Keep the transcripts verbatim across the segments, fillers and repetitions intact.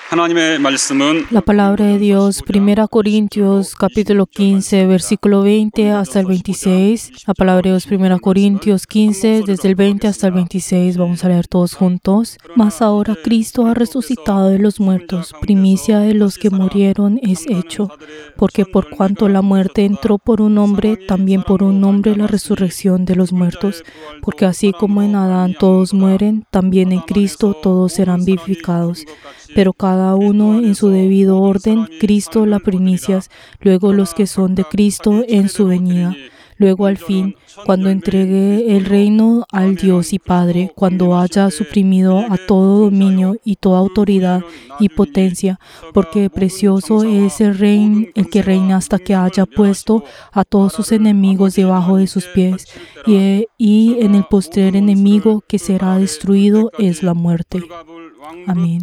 하나님의 말씀은 La palabra de Dios, Primera Corintios, capítulo quince, versículo veinte hasta el veintiséis. La palabra de Dios, Primera Corintios quince, desde el veinte hasta el veintiséis. Vamos a leer todos juntos. Mas ahora Cristo ha resucitado de los muertos, primicia de los que murieron es hecho. Porque por cuanto la muerte entró por un hombre, también por un hombre la resurrección de los muertos. Porque así como en Adán todos mueren, también en Cristo todos serán vivificados. Pero cada uno en su debido orden, Cristo las primicias, luego los que son de Cristo en su venida. Luego al fin, cuando entregue el reino al Dios y Padre, cuando haya suprimido a todo dominio y toda autoridad y potencia, porque precioso es el rey, el que reina hasta que haya puesto a todos sus enemigos debajo de sus pies. Y, y en el postrer enemigo que será destruido es la muerte. Amén.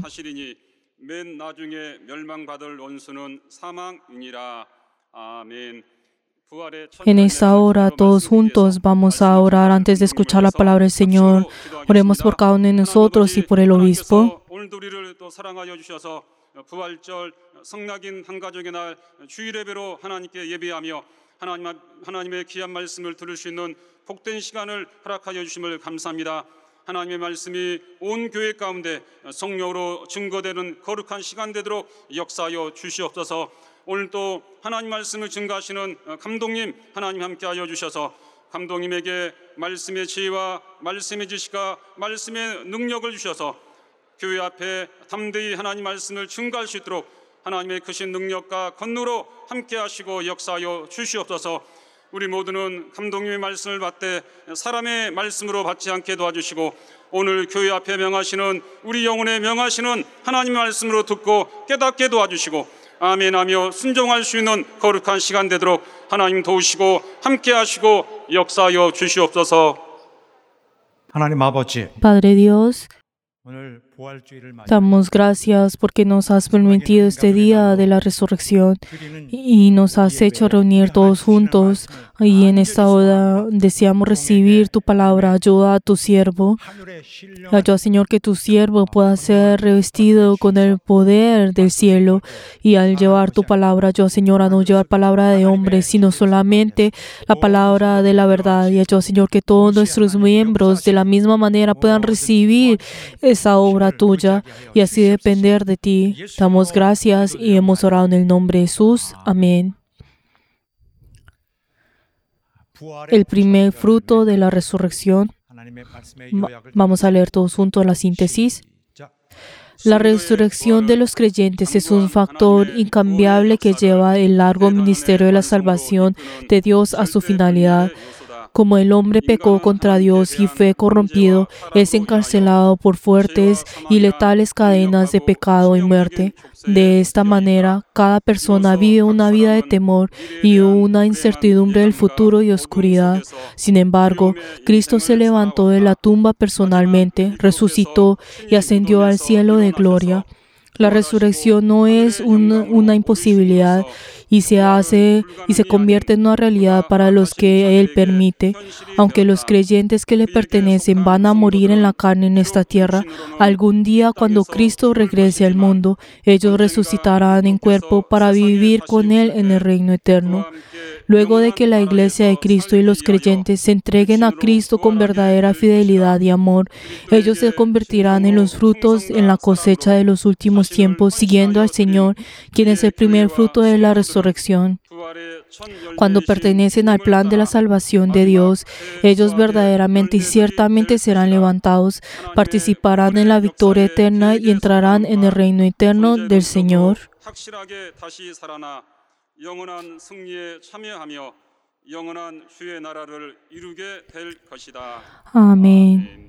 맨 나중에 멸망받을 원수는 사망이니라. 아멘. En esta hora, todos juntos vamos a orar antes de escuchar la palabra del Señor. Oremos por cada uno de nosotros y por el obispo. 오늘도 우리를 또 사랑하여 주셔서 부활절 성낙인 한 가족의 날 주일 예배로 하나님께 예배하며 하나님 하나님의 귀한 말씀을 들을 수 있는 복된 시간을 허락하여 주심을 감사합니다. 하나님의 말씀이 온 교회 가운데 성령으로 증거되는 거룩한 시간 되도록 역사하여 주시옵소서. 오늘도 하나님 말씀을 증거하시는 감독님 하나님 함께하여 주셔서 감독님에게 말씀의 지혜와 말씀의 지식과 말씀의 능력을 주셔서 교회 앞에 담대히 하나님 말씀을 증거할 수 있도록 하나님의 크신 능력과 권능으로 함께하시고 역사하여 주시옵소서. 우리 모두는 감독님의 말씀을 받되 사람의 말씀으로 받지 않게 도와주시고 오늘 교회 앞에 명하시는 우리 영혼에 명하시는 하나님의 말씀으로 듣고 깨닫게 도와주시고 아멘하며 순종할 수 있는 거룩한 시간 되도록 하나님 도우시고 함께하시고 역사하여 주시옵소서. 하나님 아버지, Padre Dios, 오늘 부활주일을 맞이해 damos gracias porque nos has permitido este día de la resurrección y nos has hecho reunir todos juntos. Y en esta hora deseamos recibir tu palabra. Ayuda a tu siervo. Ayuda, Señor, que tu siervo pueda ser revestido con el poder del cielo. Y al llevar tu palabra, ayuda, Señor, a no llevar palabra de hombre, sino solamente la palabra de la verdad. Y ayuda, Señor, que todos nuestros miembros de la misma manera puedan recibir esa obra tuya y así depender de ti. Damos gracias y hemos orado en el nombre de Jesús. Amén. El primer fruto de la resurrección. Va- Vamos a leer todos juntos la síntesis. La resurrección de los creyentes es un factor incambiable que lleva el largo ministerio de la salvación de Dios a su finalidad. Como el hombre pecó contra Dios y fue corrompido, es encarcelado por fuertes y letales cadenas de pecado y muerte. De esta manera, cada persona vive una vida de temor y una incertidumbre del futuro y oscuridad. Sin embargo, Cristo se levantó de la tumba personalmente, resucitó y ascendió al cielo de gloria. La resurrección no es un- una imposibilidad y se hace y se convierte en una realidad para los que Él permite. Aunque los creyentes que le pertenecen van a morir en la carne en esta tierra, algún día cuando Cristo regrese al mundo, ellos resucitarán en cuerpo para vivir con Él en el reino eterno. Luego de que la Iglesia de Cristo y los creyentes se entreguen a Cristo con verdadera fidelidad y amor, ellos se convertirán en los frutos en la cosecha de los últimos tiempos, siguiendo al Señor, quien es el primer fruto de la resurrección. Cuando pertenecen al plan de la salvación de Dios, ellos verdaderamente y ciertamente serán levantados, participarán en la victoria eterna y entrarán en el reino eterno del Señor. 확실하게 다시 살아나 영원한 승리에 참여하며 영원한 주의 나라를 이루게 될 것이다. Amén.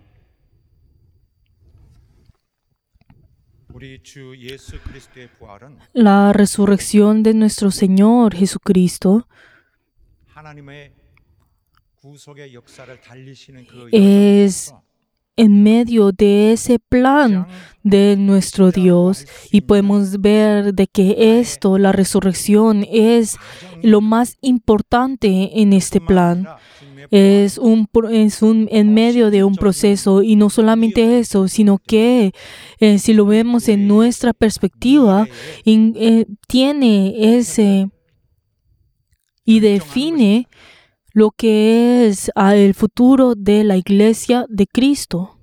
우리 주 예수 그리스도의 부활은 La resurrección de nuestro Señor Jesucristo 하나님의 구속의 역사를 달리시는 그 es 여정에서 en medio de ese plan de nuestro Dios y podemos ver de que esto, la resurrección, es lo más importante en este plan. Es un, pro- es un en medio de un proceso, y no solamente eso, sino que eh, si lo vemos en nuestra perspectiva, in- eh, tiene ese y define lo que es ah, el futuro de la iglesia de Cristo.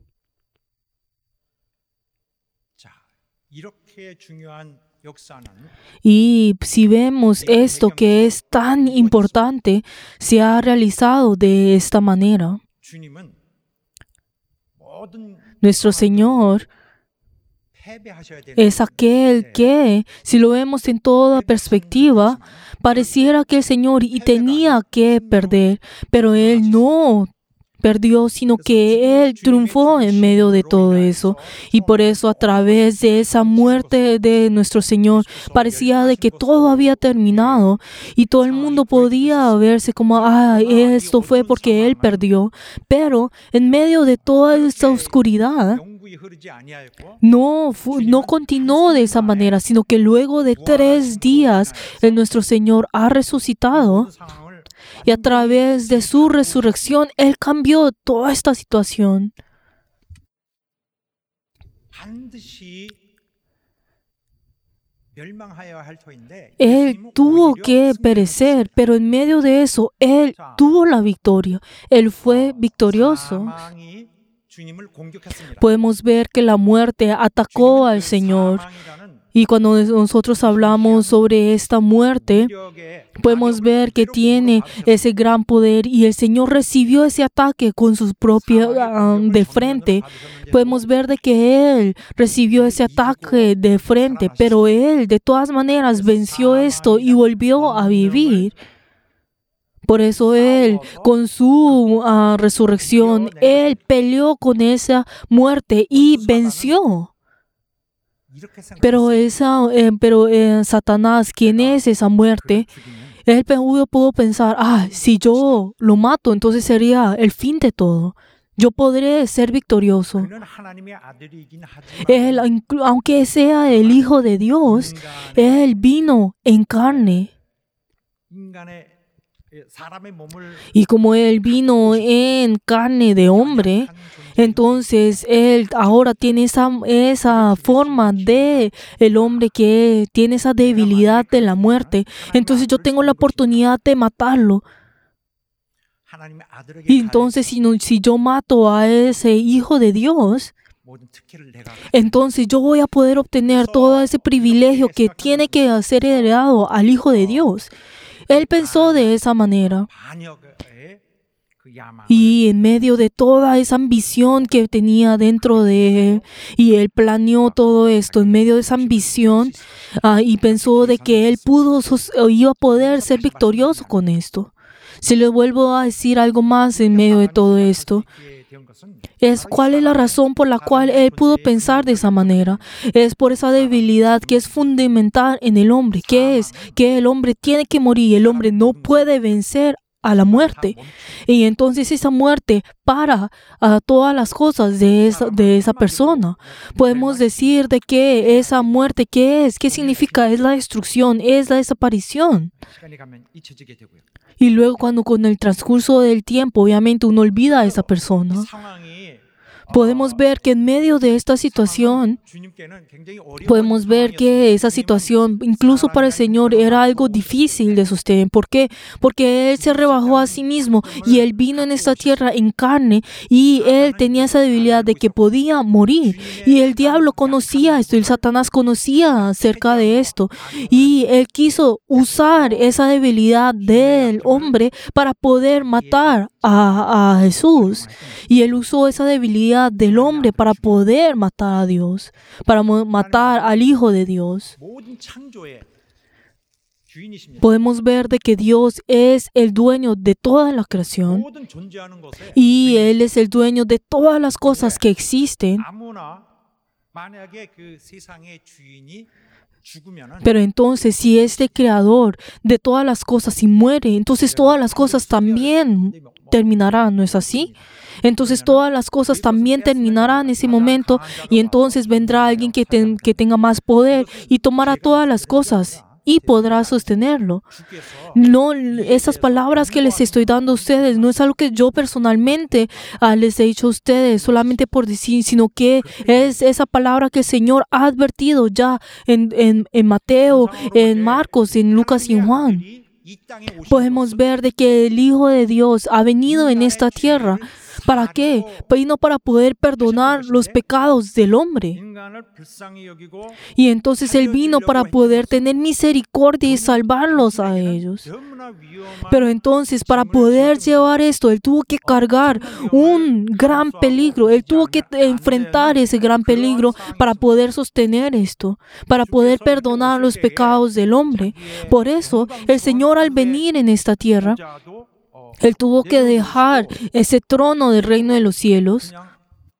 자, 이렇게 중요한 역사는 Y si vemos esto que es tan importante, se ha realizado de esta manera. 주님은 모든 Nuestro Señor 패배하셔야 되는 es aquel que, si lo vemos en toda perspectiva, pareciera que el Señor y tenía que perder, pero Él no perdió, sino que Él triunfó en medio de todo eso. Y por eso, a través de esa muerte de nuestro Señor, parecía de que todo había terminado y todo el mundo podía verse como, ah, esto fue porque Él perdió. Pero en medio de toda esta oscuridad, 영구히 흐르지 아니하였고 no, fu- no continuó de esa manera, sino que luego de tres días, el nuestro Señor ha resucitado. 모든 상황을 Y a través de su resurrección, Él cambió toda esta situación. 반드시 멸망하여야 할 터인데 Él 예수님은 tuvo 오히려 que 승리를 perecer, pero en medio de eso, Él tuvo la victoria. Él fue victorioso. 사망이 주님을 공격했습니다. Podemos ver que la muerte atacó al Señor. 사망이라는 Y cuando nosotros hablamos sobre esta muerte, 위력의 podemos ver que tiene ese gran poder, y el Señor recibió ese ataque con sus propios ah, de frente. Podemos ver de que Él recibió ese ataque de frente, pero Él de todas maneras venció esto y volvió a vivir. Por eso Él, con su ah, resurrección, Él peleó con esa muerte y venció. 이렇게 생각했어요. Pero, esa, eh, pero eh, Satanás, ¿quién es esa muerte? Él pudo, pudo pensar, ah, si yo lo mato, entonces sería el fin de todo. Yo podré ser victorioso. 그는 하나님의 아들이긴 하지만 Él, inclu- aunque sea el Hijo de Dios, Él vino en carne. 인간의 사람의 몸을 Y como Él vino en carne de hombre, entonces Él ahora tiene esa, esa forma de el hombre que tiene esa debilidad de la muerte. Entonces yo tengo la oportunidad de matarlo. 하나님의 아들에게 Y entonces si, no- si yo mato a ese Hijo de Dios, 모든 특혜를 내가 entonces yo voy a poder obtener todo ese privilegio que tiene que ser heredado al Hijo de Dios. Él pensó de esa manera. 반역의 그 야망 Y en medio de toda esa ambición que tenía dentro de él, y él planeó todo esto en medio de esa ambición, ah, y pensó de que él pudo, sos- o iba a poder ser victorioso con esto. Si le vuelvo a decir algo más en medio de todo esto, es cuál es la razón por la cual él pudo pensar de esa manera. Es por esa debilidad que es fundamental en el hombre, que es que el hombre tiene que morir, el hombre no puede vencer a la muerte. Y entonces esa muerte para a todas las cosas de esa, de esa persona. Podemos decir de que esa muerte, ¿qué es? ¿Qué significa? Es la destrucción, es la desaparición. 시간이 가면 잊혀지게 되고요. Y luego cuando con el transcurso del tiempo, obviamente uno olvida a esa persona. 상황이 Podemos ver que en medio de esta situación, 주님께는 굉장히 어려운 podemos ver que esa situación, incluso para el Señor, era algo difícil de sostener. ¿Por qué? Porque Él se rebajó a sí mismo y Él vino en esta tierra en carne, y Él tenía esa debilidad de que podía morir. Y el diablo conocía esto, y el Satanás conocía acerca de esto. Y Él quiso usar esa debilidad del hombre para poder matar a, a Jesús. Y Él usó esa debilidad del hombre para poder matar a Dios, para mo- matar al Hijo de Dios. 모든 창조의 주인이십니다. Podemos ver de que Dios es el dueño de toda la creación, 모든 존재하는 것에 y Él es el dueño de todas las cosas que existen. 아무나 만약에 그 세상의 주인이 죽으면은 Pero entonces, si este creador de todas las cosas si muere, entonces todas las cosas también terminarán, ¿no es así? Entonces todas las cosas también terminarán en ese momento, y entonces vendrá alguien que, ten- que tenga más poder y tomará todas las cosas. y podrá sostenerlo. 주께서 No, esas palabras que les estoy dando a ustedes no es algo que yo personalmente ah, les he dicho a ustedes solamente por decir, sino que es esa palabra que el Señor ha advertido ya en, en, en Mateo, en Marcos, en Lucas y en Juan. 이 땅에 오신 Podemos 것은 ver de que el Hijo de Dios ha venido en esta tierra. ¿Para qué? Vino para poder perdonar los pecados del hombre. 인간을 불쌍히 여기고 Y entonces Él vino para poder tener misericordia y salvarlos a ellos. 너무나 위험한 Pero entonces, para poder llevar esto, Él tuvo que cargar un gran peligro. Él tuvo que enfrentar ese gran peligro para poder sostener esto, para poder perdonar los pecados del hombre. Por eso, el Señor al venir en esta tierra, 자도 어, Él tuvo que dejar ese trono del reino de los cielos. 그냥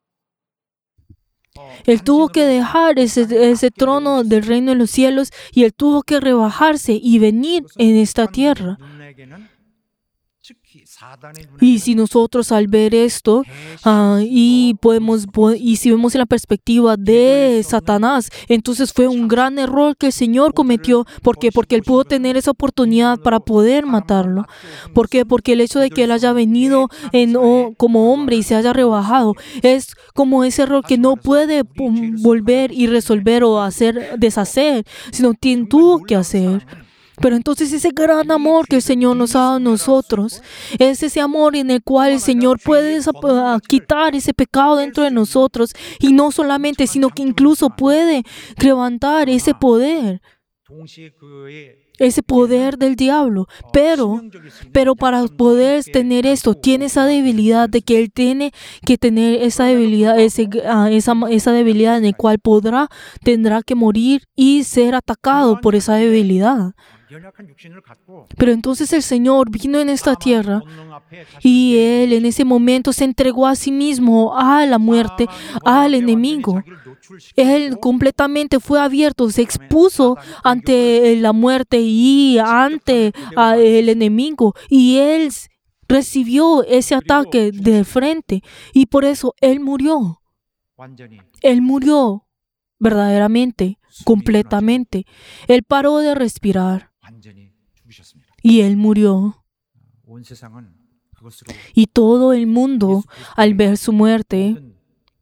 어, Él tuvo que dejar ese, ese trono del reino de los cielos y Él tuvo que rebajarse y venir en esta tierra. 눈에게는 특히 사단의 Y 눈에게는 si nosotros al ver esto, ah, y podemos po- y si vemos en la perspectiva de Satanás, entonces fue un gran error que el Señor cometió. ¿Por qué? Porque Él pudo tener esa oportunidad para poder matarlo. ¿Por qué? Porque el hecho de que Él haya venido en, o- como hombre y se haya rebajado es como ese error que no puede pum, volver y resolver o hacer deshacer, sino tiene, tuvo que hacer. Pero entonces ese gran amor que el Señor nos ha dado a nosotros es ese amor en el cual el Señor puede desap- ah, quitar ese pecado dentro de nosotros, y no solamente, sino que incluso puede levantar ese poder, 동시에 그의 ese poder del diablo. Pero, 치명적일 수 있는 pero para poder tener esto, tiene esa debilidad de que Él tiene que tener esa debilidad, ese, ah, esa, esa debilidad en el cual podrá, tendrá que morir y ser atacado por esa debilidad. 연약한 육신을 갖고 Pero entonces el Señor vino en esta tierra 본능 앞에 자신의 y Él en ese momento se entregó a sí mismo a la muerte, al enemigo. 자기를 노출시키고 Él completamente fue abierto, se expuso ante la muerte y ante ah, el enemigo, y Él s- recibió ese ataque de frente, y por eso Él murió. 완전히 Él murió verdaderamente, completamente. Él paró de respirar 완전히 죽으셨습니다. y Él murió. 온 세상은 그것으로 Y todo el mundo, al ver su muerte 모든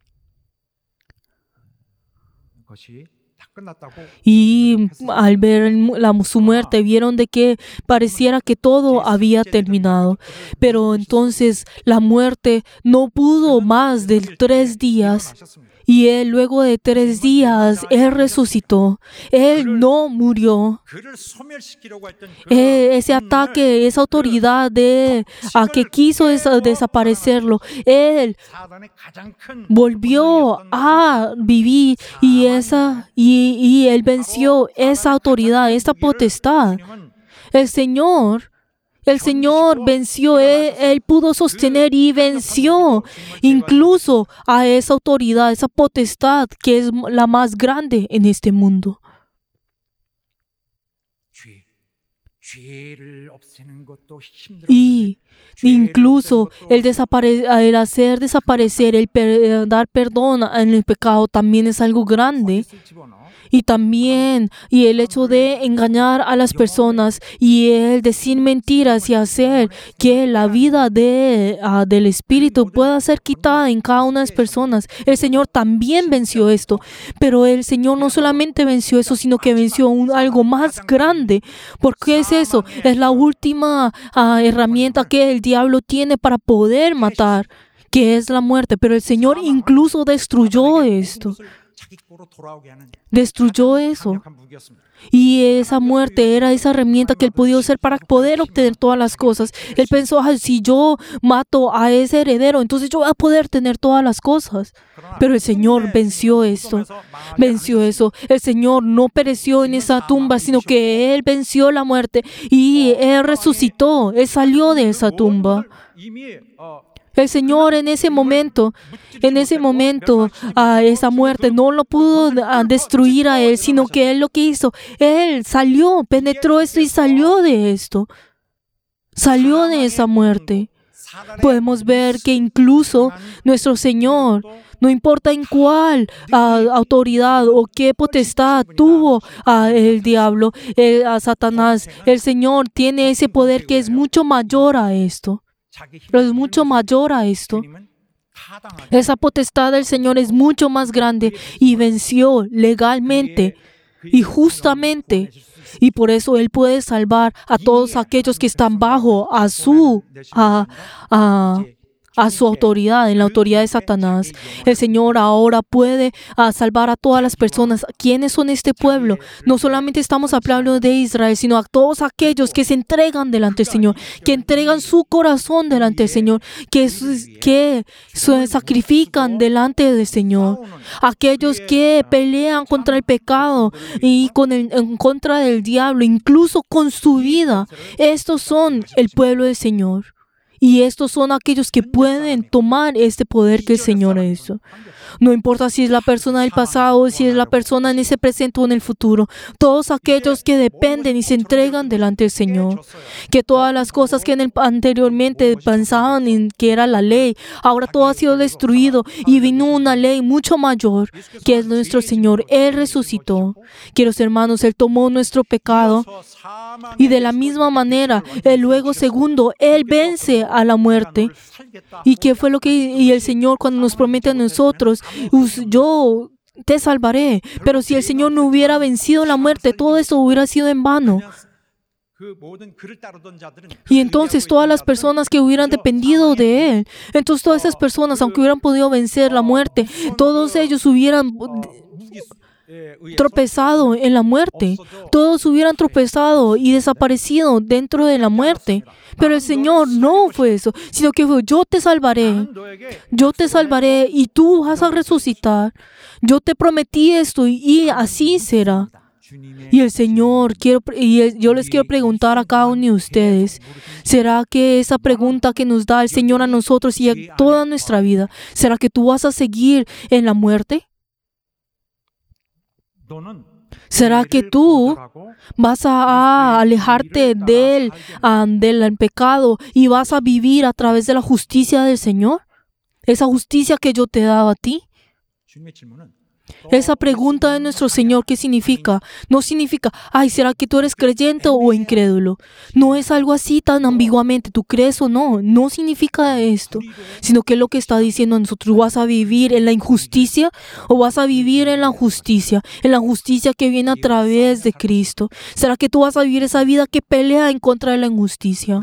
것이 다 끝났다고 y al ver el mu- la, su muerte, vieron de que pareciera que todo había terminado. Pero entonces la muerte no pudo más de tres días. 하셨습니다. Y Él, luego de tres días, Él resucitó. Él no murió. 그를 소멸시키려고 했던 그 Eh, ese ataque, esa autoridad de a que quiso desa- desaparecerlo, Él 사단의 가장 큰 volvió a vivir, y esa y, y Él venció esa autoridad, esa potestad. 주님은 El Señor, el Señor venció, él, él pudo sostener y venció incluso a esa autoridad, esa potestad que es la más grande en este mundo. 죄, 죄를 없애는 것도 힘들어. Y incluso el, desapare- el hacer desaparecer, el per- dar perdón en el pecado también es algo grande. Y también, y el hecho de engañar a las personas y el decir mentiras y hacer que la vida de, ah, del Espíritu pueda ser quitada en cada una de las personas. El Señor también venció esto, pero el Señor no solamente venció eso, sino que venció un, algo más grande. ¿Por qué es eso? Es la última ah, herramienta que el diablo tiene para poder matar, que es la muerte. Pero el Señor incluso destruyó esto. Destruyó eso. Y esa muerte era esa herramienta que él podía usar para poder obtener todas las cosas. Él pensó, "Ay, si yo mato a ese heredero, entonces yo voy a poder tener todas las cosas". Pero el Señor venció esto. Venció eso. El Señor no pereció en esa tumba, sino que Él venció la muerte y Él resucitó. Él salió de esa tumba. El Señor en ese momento, en ese momento, a esa muerte no lo pudo ah, destruir a Él, sino que Él lo que hizo, Él salió, penetró esto y salió de esto. Salió de esa muerte. podemos ver que incluso nuestro Señor, no importa en cuál uh, autoridad o qué potestad tuvo uh, el diablo, el, a Satanás, el Señor tiene ese poder que es mucho mayor a esto. Pero es mucho mayor a esto. Esa potestad del Señor es mucho más grande y venció legalmente y justamente. Y por eso Él puede salvar a todos aquellos que están bajo a su, a, a, a su autoridad, en la autoridad de Satanás. El Señor ahora puede a, salvar a todas las personas. ¿Quiénes son este pueblo? No solamente estamos hablando de Israel, sino a todos aquellos que se entregan delante del Señor, que entregan su corazón delante del Señor, que, que se sacrifican delante del Señor. Aquellos que pelean contra el pecado y con el, en contra del diablo, incluso con su vida. Estos son el pueblo del Señor. Y estos son aquellos que pueden tomar este poder que el Señor hizo. No importa si es la persona del pasado, si es la persona en ese presente o en el futuro. Todos aquellos que dependen y se entregan delante del Señor. Que todas las cosas que en el, anteriormente pensaban en que era la ley, ahora todo ha sido destruido y vino una ley mucho mayor, que es nuestro Señor. Él resucitó. Queridos hermanos, Él tomó nuestro pecado y de la misma manera, Él luego segundo, Él vence a la muerte. ¿Y qué fue lo que y el Señor cuando nos promete a nosotros? Yo te salvaré. Pero si el Señor no hubiera vencido la muerte, todo eso hubiera sido en vano. Y entonces todas las personas que hubieran dependido de Él, entonces todas esas personas, aunque hubieran podido vencer la muerte, todos ellos hubieran tropezado en la muerte. Todos hubieran tropezado y desaparecido dentro de la muerte. Pero el Señor no fue eso, sino que fue: yo te salvaré, yo te salvaré y tú vas a resucitar. Yo te prometí esto y, y así será. Y el Señor, quiero, y yo les quiero preguntar a cada uno de ustedes, ¿será que esa pregunta que nos da el Señor a nosotros y a toda nuestra vida, ¿será que tú vas a seguir en la muerte? ¿Será que tú vas a, a alejarte del, a, del pecado y vas a vivir a través de la justicia del Señor? Esa justicia que yo te he dado a ti. Esa pregunta de nuestro Señor, ¿qué significa? No significa, ay, ¿será que tú eres creyente o incrédulo? No es algo así tan ambiguamente, ¿tú crees o no? No significa esto, sino que es lo que está diciendo a nosotros: ¿vas a vivir en la injusticia o vas a vivir en la justicia? En la justicia que viene a través de Cristo. ¿Será que tú vas a vivir esa vida que pelea en contra de la injusticia?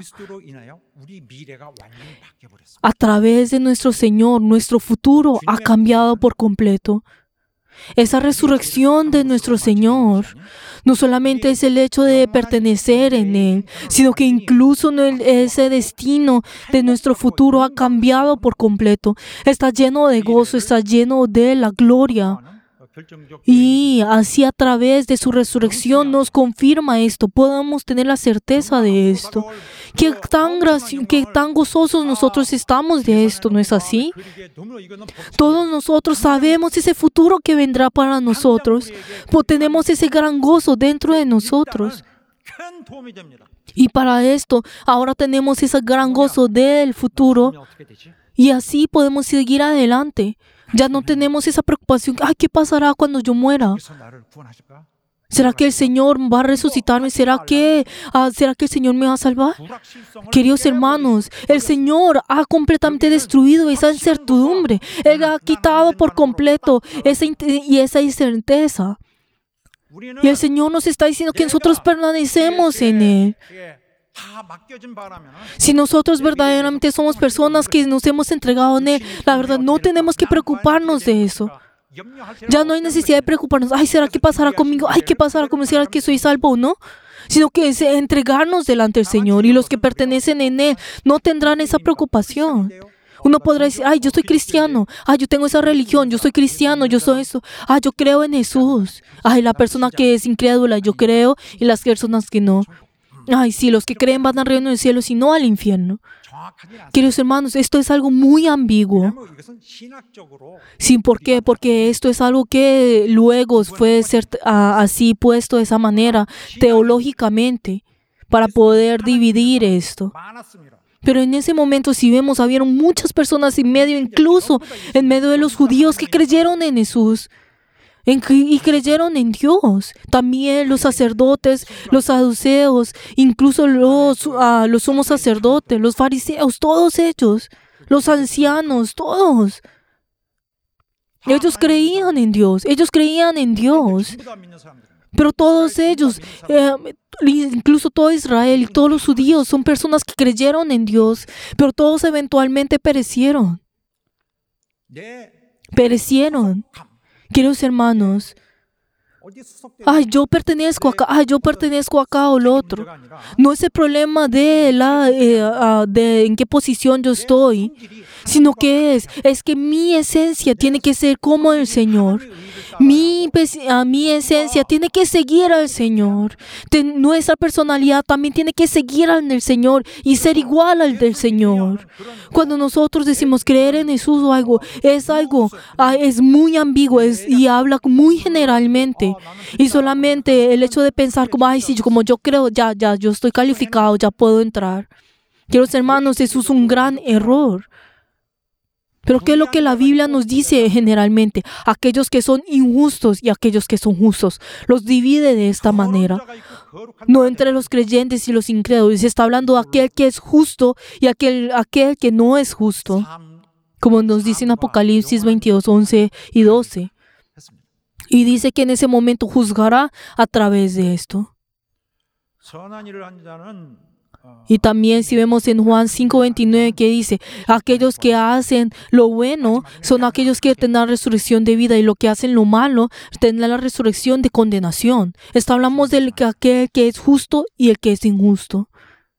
A través de nuestro Señor, nuestro futuro ha cambiado por completo. Esa resurrección de nuestro Señor no solamente es el hecho de pertenecer en Él, sino que incluso ese destino de nuestro futuro ha cambiado por completo. Está lleno de gozo, está lleno de la gloria. Y así a través de su resurrección nos confirma esto. Podemos tener la certeza de esto. Qué tan, graci- qué tan gozosos nosotros estamos de esto, ¿no es así? Todos nosotros sabemos ese futuro que vendrá para nosotros. Pues tenemos ese gran gozo dentro de nosotros. Y para esto, ahora tenemos ese gran gozo del futuro. Y así podemos seguir adelante. Ya no tenemos esa preocupación. Ay, ¿qué pasará cuando yo muera? ¿Será que el Señor va a resucitarme? ¿Será que, uh, ¿será que el Señor me va a salvar? Queridos hermanos, el Señor ha completamente destruido esa incertidumbre. Él ha quitado por completo esa y esa incerteza. Y el Señor nos está diciendo que nosotros permanecemos en Él. Si nosotros verdaderamente somos personas que nos hemos entregado en Él, la verdad no tenemos que preocuparnos de eso. Ya no hay necesidad de preocuparnos. Ay, ¿será que pasará conmigo? Ay, ¿qué pasará conmigo? ¿Será que soy salvo o no? Sino que es entregarnos delante del Señor. Y los que pertenecen en Él no tendrán esa preocupación. Uno podrá decir: ay, yo soy cristiano. Ay, yo tengo esa religión. Yo soy cristiano. Yo soy eso. Ay, yo creo en Jesús. Ay, la persona que es incrédula, yo creo. Y las personas que no. Ay, sí, los que creen van al reino del cielo, y no al infierno. Queridos hermanos, esto es algo muy ambiguo. Sí, ¿por qué? Porque esto es algo que luego fue ser, uh, así puesto de esa manera, teológicamente, para poder dividir esto. Pero en ese momento, si vemos, habían muchas personas en medio, incluso en medio de los judíos que creyeron en Jesús en, y creyeron en Dios. También los sacerdotes, los saduceos, incluso los, uh, los sumos sacerdotes, los fariseos, todos ellos, los ancianos, todos. Ellos creían en Dios, ellos creían en Dios. Pero todos ellos, eh, incluso todo Israel y todos los judíos, son personas que creyeron en Dios, pero todos eventualmente perecieron. Perecieron. Queridos hermanos, ay, yo pertenezco acá, ay, yo pertenezco acá o lo otro. No es el problema de, la, eh, uh, de en qué posición yo estoy, sino que es, es que mi esencia tiene que ser como el Señor. Mi, uh, mi esencia tiene que seguir al Señor. De nuestra personalidad también tiene que seguir al del Señor y ser igual al del Señor. Cuando nosotros decimos creer en Jesús o algo, es algo, uh, es muy ambiguo es, y habla muy generalmente. Y solamente el hecho de pensar como, ay, sí, como yo creo, ya, ya, yo estoy calificado, ya puedo entrar. Queridos hermanos, eso es un gran error. Pero ¿qué es lo que la Biblia nos dice generalmente? Aquellos que son injustos y aquellos que son justos. Los divide de esta manera. No entre los creyentes y los incrédulos. Se está hablando de aquel que es justo y aquel, aquel que no es justo. Como nos dice en Apocalipsis veintidós, once y doce. Y dice que en ese momento juzgará a través de esto. Y también si vemos en Juan cinco veintinueve que dice, aquellos que hacen lo bueno son aquellos que tendrán resurrección de vida y los que hacen lo malo tendrán la resurrección de condenación. Está hablamos del que aquel que es justo y el que es injusto.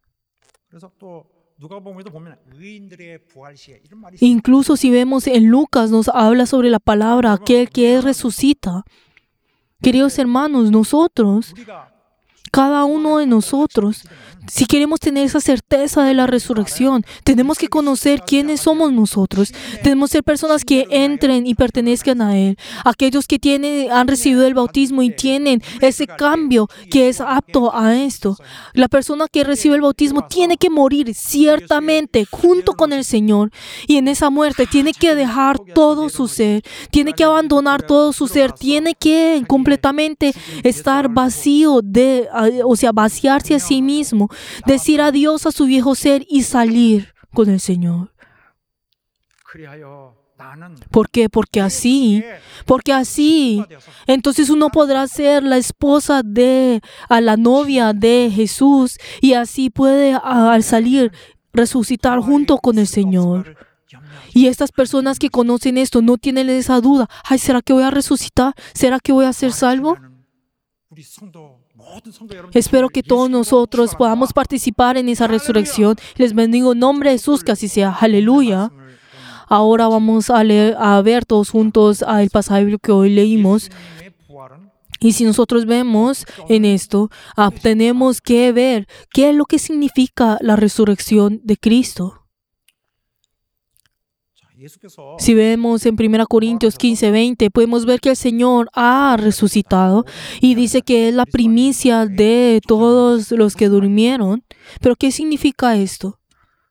Incluso si vemos en Lucas nos habla sobre la palabra aquel que resucita. Queridos hermanos, nosotros, cada uno de nosotros, si queremos tener esa certeza de la resurrección, tenemos que conocer quiénes somos nosotros. Tenemos que ser personas que entren y pertenezcan a Él. Aquellos que tienen, han recibido el bautismo y tienen ese cambio que es apto a esto. La persona que recibe el bautismo tiene que morir ciertamente junto con el Señor. Y en esa muerte tiene que dejar todo su ser. Tiene que abandonar todo su ser. Tiene que completamente estar vacío de, o sea, vaciarse a sí mismo. Decir adiós a su viejo ser y salir con el Señor. ¿Por qué? Porque así, porque así, entonces uno podrá ser la esposa de, a la novia de Jesús y así puede al salir resucitar junto con el Señor. Y estas personas que conocen esto no tienen esa duda. Ay, ¿será que voy a resucitar? ¿Será que voy a ser salvo? Espero que todos nosotros podamos participar en esa resurrección. Les bendigo en nombre de Jesús, que así sea. Aleluya. Ahora vamos a, leer, a ver todos juntos el pasaje que hoy leímos. Y si nosotros vemos en esto, ah, tenemos que ver qué es lo que significa la resurrección de Cristo. Si vemos en primera Corintios quince, veinte, podemos ver que el Señor ha resucitado y dice que es la primicia de todos los que durmieron. ¿Pero qué significa esto?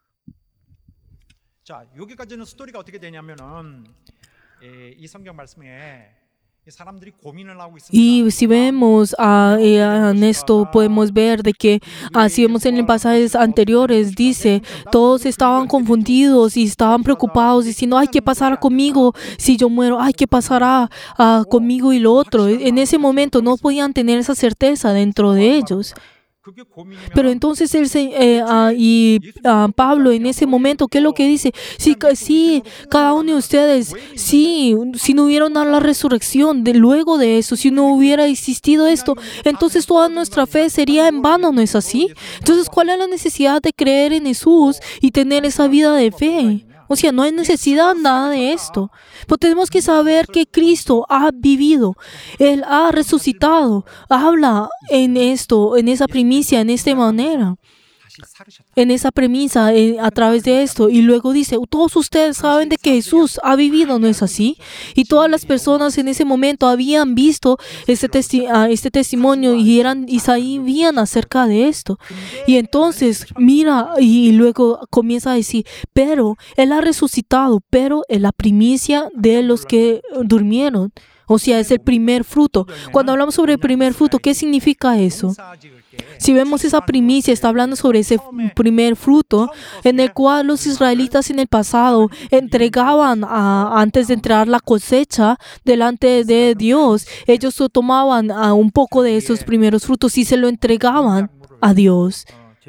Y si vemos uh, en esto, podemos ver de que, uh, si vemos en los pasajes anteriores, dice, todos estaban confundidos y estaban preocupados, diciendo, ay, ¿qué pasará conmigo si yo muero? Ay, ¿qué pasará uh, conmigo y lo otro? En ese momento no podían tener esa certeza dentro de ellos. Pero entonces él eh, uh, y uh, Pablo en ese momento, ¿qué es lo que dice? Si, si cada uno de ustedes, si, si no hubiera la resurrección de luego de eso, si no hubiera existido esto, entonces toda nuestra fe sería en vano, ¿no es así? Entonces, ¿cuál es la necesidad de creer en Jesús y tener esa vida de fe? O sea, no hay necesidad nada de esto. Pero tenemos que saber que Cristo ha vivido. Él ha resucitado. Habla en esto, en esa primicia, en esta manera. en esa premisa eh, a través de esto. Y luego dice, todos ustedes saben de que Jesús ha vivido, ¿no es así? Y todas las personas en ese momento habían visto este, testi uh, este testimonio y, eran, y sabían acerca de esto. Y entonces mira y luego comienza a decir, pero Él ha resucitado, pero es la primicia de los que durmieron. O sea, es el primer fruto. Cuando hablamos sobre el primer fruto, ¿qué significa eso? Si vemos esa primicia, está hablando sobre ese primer fruto en el cual los israelitas en el pasado entregaban, a, antes de entregar la cosecha delante de Dios, ellos tomaban a un poco de esos primeros frutos y se lo entregaban a Dios.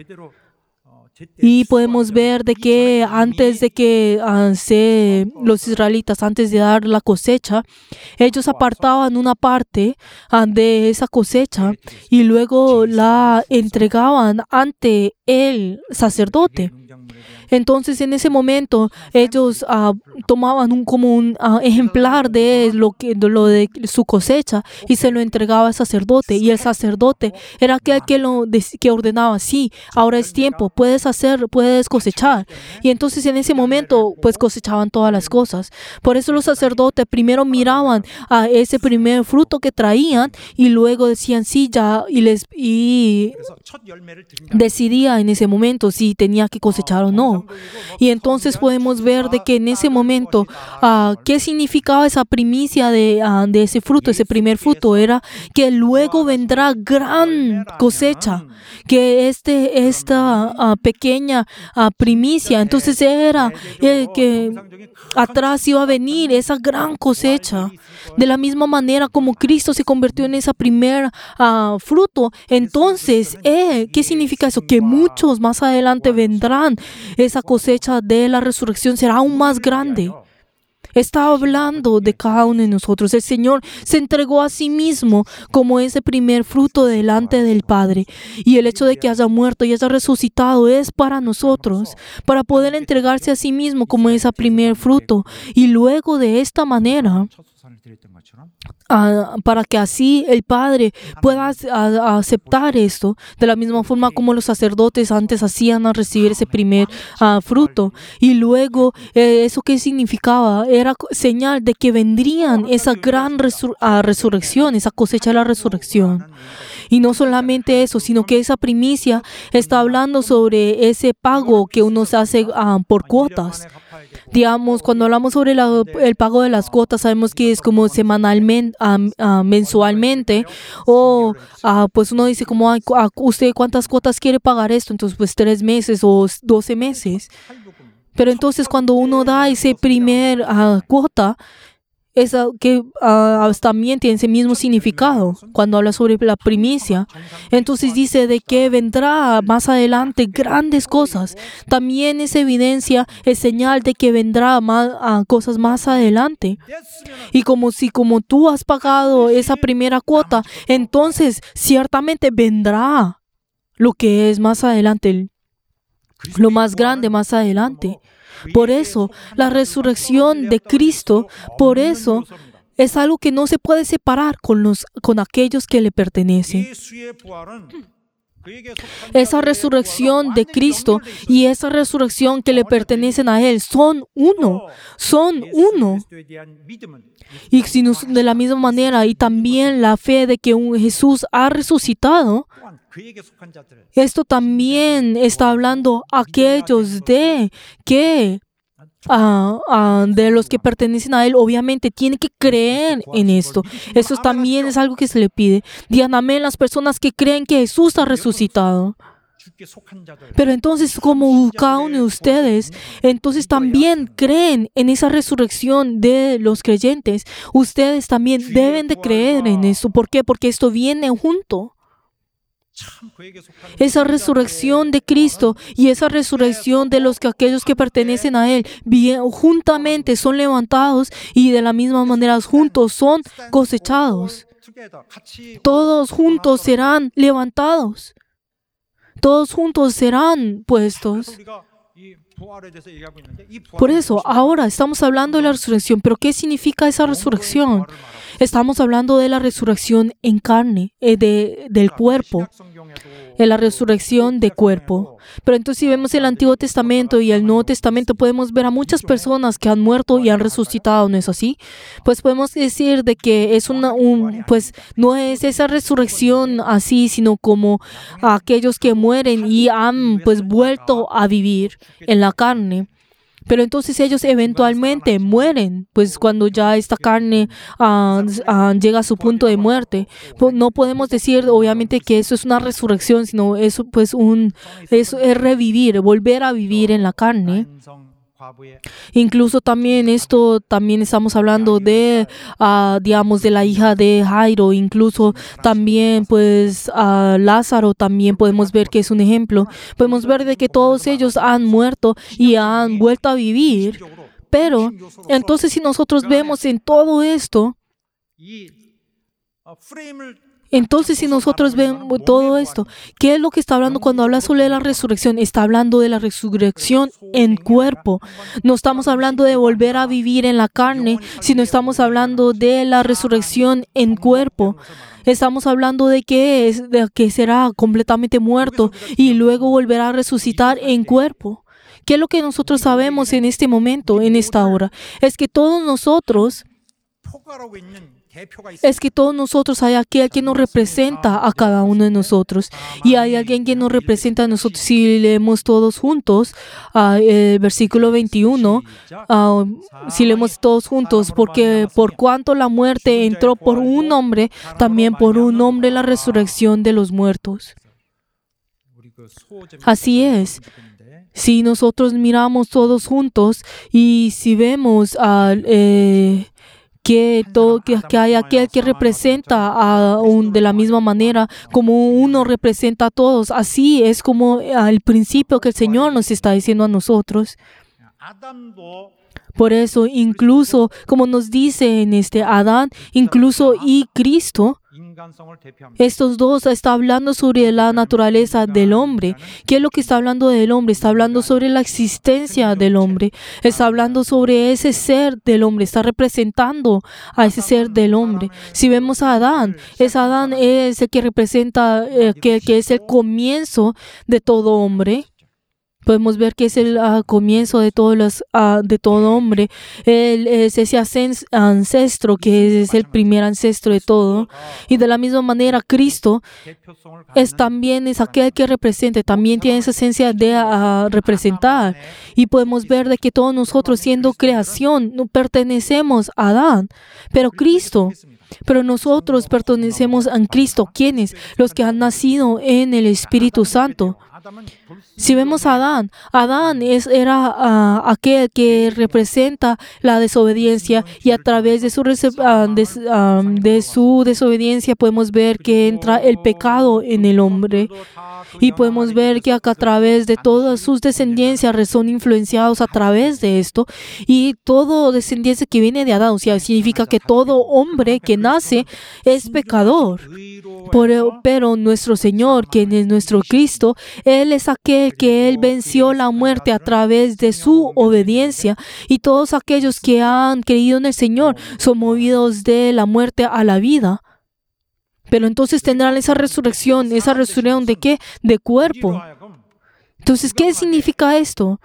Y podemos ver de que antes de que uh, se, los israelitas, antes de dar la cosecha, ellos apartaban una parte uh, de esa cosecha y luego la entregaban ante el sacerdote. Entonces, en ese momento, ellos uh, tomaban un, como un uh, ejemplar de lo, que, de lo de su cosecha y se lo entregaba al sacerdote. Y el sacerdote era aquel que, lo, que ordenaba, sí, ahora es tiempo, puedes hacer, puedes cosechar. Y entonces, en ese momento, pues cosechaban todas las cosas. Por eso los sacerdotes primero miraban a ese primer fruto que traían y luego decían, sí, ya, y, les, y decidía en ese momento si tenía que cosechar o no. Y entonces podemos ver de que en ese momento, uh, ¿qué significaba esa primicia de, uh, de ese fruto? Ese primer fruto era que luego vendrá gran cosecha, que este, esta uh, pequeña uh, primicia, entonces era eh, que atrás iba a venir esa gran cosecha. De la misma manera como Cristo se convirtió en ese primer uh, fruto, entonces, eh, ¿qué significa eso? Que muchos más adelante vendrán. Esa cosecha de la resurrección será aún más grande. Está hablando de cada uno de nosotros. El Señor se entregó a sí mismo como ese primer fruto delante del Padre. Y el hecho de que haya muerto y haya resucitado es para nosotros, para poder entregarse a sí mismo como ese primer fruto. Y luego de esta manera, Uh, para que así el Padre pueda uh, aceptar esto, de la misma forma como los sacerdotes antes hacían al recibir ese primer uh, fruto. Y luego, eh, ¿eso qué significaba? Era señal de que vendrían esa gran resur uh, resurrección, esa cosecha de la resurrección. Y no solamente eso, sino que esa primicia está hablando sobre ese pago que uno se hace uh, por cuotas. Digamos, cuando hablamos sobre la, el pago de las cuotas, sabemos que es como semanalmente, uh, uh, mensualmente, o uh, pues uno dice como, uh, ¿usted cuántas cuotas quiere pagar esto? Entonces, pues tres meses o doce meses. Pero entonces, cuando uno da ese primer uh, cuota, esa que uh, también tiene ese mismo significado cuando habla sobre la primicia. Entonces dice de que vendrá más adelante grandes cosas. También es evidencia, es señal de que vendrá más, uh, cosas más adelante. Y como si como tú has pagado esa primera cuota, entonces ciertamente vendrá lo que es más adelante, lo más grande más adelante. Por eso, la resurrección de Cristo, por eso, es algo que no se puede separar con, los, con aquellos que le pertenecen. Esa resurrección de Cristo y esa resurrección que le pertenecen a Él son uno, son uno. Y si nos, de la misma manera, y también la fe de que un Jesús ha resucitado, esto también está hablando a aquellos de que uh, uh, de los que pertenecen a Él, obviamente tienen que creer en esto. Eso también es algo que se le pide. Digan amén las personas que creen que Jesús ha resucitado. Pero entonces, como cada uno de ustedes, entonces también creen en esa resurrección de los creyentes. Ustedes también deben de creer en eso. ¿Por qué? Porque esto viene junto. Esa resurrección de Cristo y esa resurrección de los que aquellos que pertenecen a Él bien, juntamente son levantados y de la misma manera juntos son cosechados. Todos juntos serán levantados. Todos juntos serán puestos. Por eso, ahora estamos hablando de la resurrección. ¿Pero qué significa esa resurrección? Estamos hablando de la resurrección en carne, eh, de, del cuerpo. en la resurrección de cuerpo. Pero entonces si vemos el Antiguo Testamento y el Nuevo Testamento, podemos ver a muchas personas que han muerto y han resucitado, ¿no es así? Pues podemos decir de que es una, un, pues no es esa resurrección así, sino como aquellos que mueren y han pues vuelto a vivir en la carne. Pero entonces ellos eventualmente mueren, pues cuando ya esta carne uh, uh, llega a su punto de muerte. Pues no podemos decir obviamente que eso es una resurrección, sino eso pues un eso es revivir, volver a vivir en la carne. Incluso también esto, también estamos hablando de, uh, digamos, de la hija de Jairo. Incluso también, pues, uh, Lázaro también podemos ver que es un ejemplo. Podemos ver de que todos ellos han muerto y han vuelto a vivir. Pero, entonces si nosotros vemos en todo esto, entonces si nosotros vemos todo esto, ¿qué es lo que está hablando cuando habla sobre la resurrección? Está hablando de la resurrección en cuerpo. No estamos hablando de volver a vivir en la carne, sino estamos hablando de la resurrección en cuerpo. Estamos hablando de que, es, de que será completamente muerto y luego volverá a resucitar en cuerpo. ¿Qué es lo que nosotros sabemos en este momento, en esta hora? Es que todos nosotros... Es que todos nosotros hay aquel que nos representa a cada uno de nosotros y hay alguien que nos representa a nosotros. Si leemos todos juntos uh, el versículo veintiuno, uh, si leemos todos juntos, porque por cuanto la muerte entró por un hombre, también por un hombre la resurrección de los muertos. Así es. Si nosotros miramos todos juntos y si vemos al... Uh, eh, Que, todo, que, que hay aquel que representa a un, de la misma manera como uno representa a todos. Así es como al principio que el Señor nos está diciendo a nosotros. Por eso, incluso, como nos dice en este Adán, incluso y Cristo, estos dos están hablando sobre la naturaleza del hombre. ¿Qué es lo que está hablando del hombre? Está hablando sobre la existencia del hombre. Está hablando sobre ese ser del hombre. Está representando a ese ser del hombre. Si vemos a Adán, es Adán es el que representa, eh, que, que es el comienzo de todo hombre. Podemos ver que es el uh, comienzo de, todos los, uh, de todo hombre. Él es ese ancestro que es el primer ancestro de todo. Y de la misma manera, Cristo es también es aquel que representa, también tiene esa esencia de uh, representar. Y podemos ver de que todos nosotros, siendo creación, no pertenecemos a Adán, pero Cristo. Pero nosotros pertenecemos a Cristo. ¿Quiénes? Los que han nacido en el Espíritu Santo. Si vemos a Adán, Adán es, era uh, aquel que representa la desobediencia y a través de su, uh, de, um, de su desobediencia podemos ver que entra el pecado en el hombre. Y podemos ver que acá a través de todas sus descendencias son influenciados a través de esto. Y todo descendencia que viene de Adán, o sea, significa que todo hombre que nace es pecador. Pero, pero nuestro Señor, quien es nuestro Cristo, Él es aquel que Él venció la muerte a través de su obediencia. Y todos aquellos que han creído en el Señor son movidos de la muerte a la vida. Pero entonces tendrán esa resurrección. ¿Esa resurrección de qué? De cuerpo. Entonces, ¿qué significa esto?